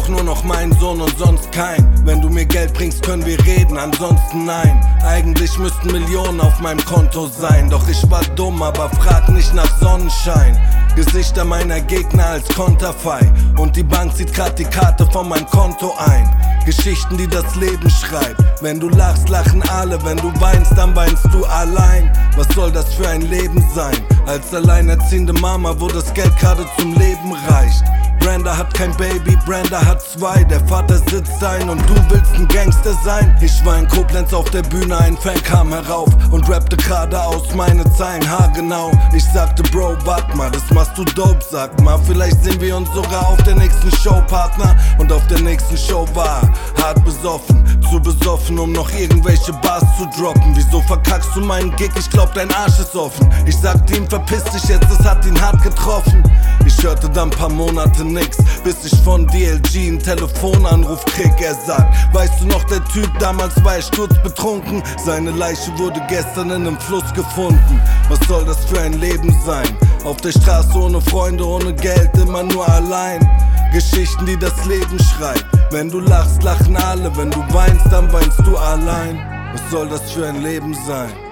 brauch nur noch meinen Sohn und sonst kein. Wenn du mir Geld bringst, können wir reden, ansonsten nein. Eigentlich müssten Millionen auf meinem Konto sein, doch ich war dumm, aber frag nicht nach Sonnenschein. Gesichter meiner Gegner als Konterfei und die Bank zieht grad die Karte von meinem Konto ein. Geschichten, die das Leben schreibt. Wenn du lachst, lachen alle, wenn du weinst, dann weinst du allein. Was soll das für ein Leben sein? Als alleinerziehende Mama, wo das Geld gerade zum Leben reicht. Brenda hat kein Baby, Brenda hat zwei. Der Vater sitzt ein und du willst ein Gangster sein. Ich war in Koblenz auf der Bühne, ein Fan kam herauf und rappte geradeaus meine Zeilen haargenau. Ich sagte, Bro, wart mal, das machst du dope, sag mal. Vielleicht sehen wir uns sogar auf der nächsten Show, Partner. Und auf der nächsten Show war hart besoffen, zu besoffen, um noch irgendwelche Bars zu droppen. Wieso verkackst du meinen Gig? Ich glaub, dein Arsch ist offen. Ich sagte ihm, verpiss dich jetzt, das hat ihn hart getroffen. Ich hörte dann paar Monate nix, bis ich von DLG einen Telefonanruf krieg. Er sagt, weißt du noch, der Typ damals war sturzbetrunken. Seine Leiche wurde gestern in einem Fluss gefunden. Was soll das für ein Leben sein? Auf der Straße ohne Freunde, ohne Geld, immer nur allein. Geschichten, die das Leben schreibt. Wenn du lachst, lachen alle, wenn du weinst, dann weinst du allein. Was soll das für ein Leben sein?